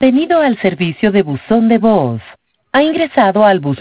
Bienvenido al servicio de buzón de voz. Ha ingresado al buzón